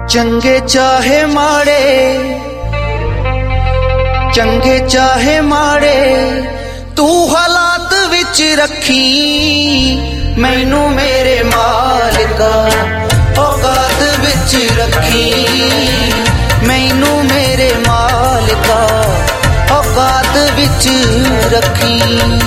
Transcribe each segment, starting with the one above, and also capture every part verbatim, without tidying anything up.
चंगे चाहे माड़े चंगे चाहे माड़े तू हालात विच रखी मैनू मेरे मालिका औकात विच रखी मैनू मेरे मालिका औकात विच रखी।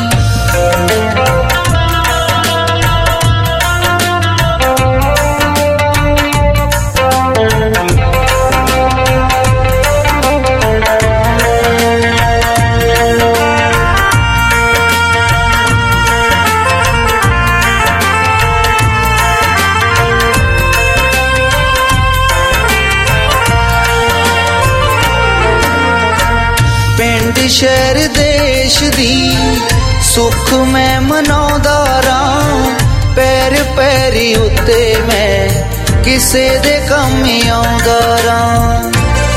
पिंड शहर देश दी सुख मैं मनाउंदा रां पैर पैरी उत्ते मैं किसे दे कम आउंदा रां।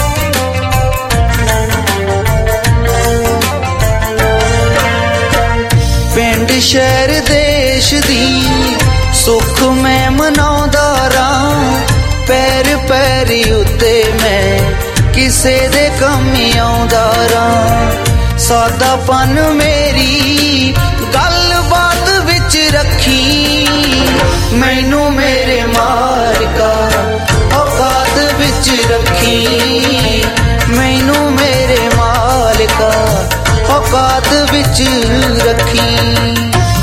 पिंड शहर देश दी सुख मैं मनाउंदा रां पैर पैरी उत्ते मैं किसे दे कमी आउंदा रां। सादापन मेरी गल बात विच रखी मैनू मेरे मालिका औकात विच रखी मैनू मेरे मालिका औकात विच रखी।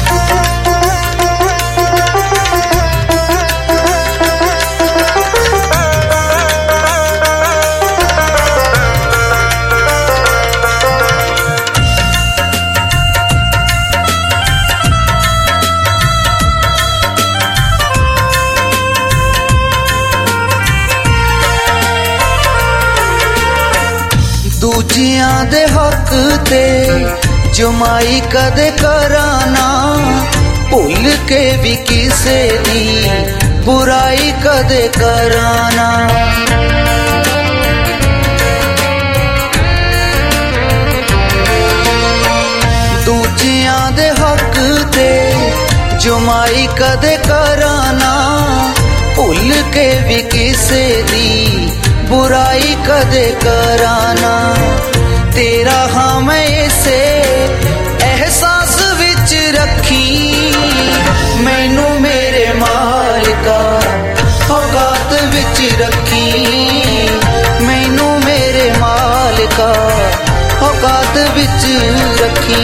दूजियां दे हक ते जुमाई कदे कराना भुल के भी किसे दी बुराई कदे कराना। दूजियां दे हक ते जुमाई कदे कराना भुल के भी किसे दी बुराई कदे कराना। तेरा हाँ मैं से एहसास विच रखी मैनू मेरे मालिका औकात विच रखी मैनू मेरे मालिका औकात विच रखी।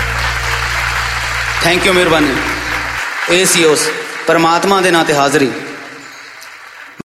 थैंक यू, मेहरबानी। ए सी उस परमात्मा दे नाते हाज़री।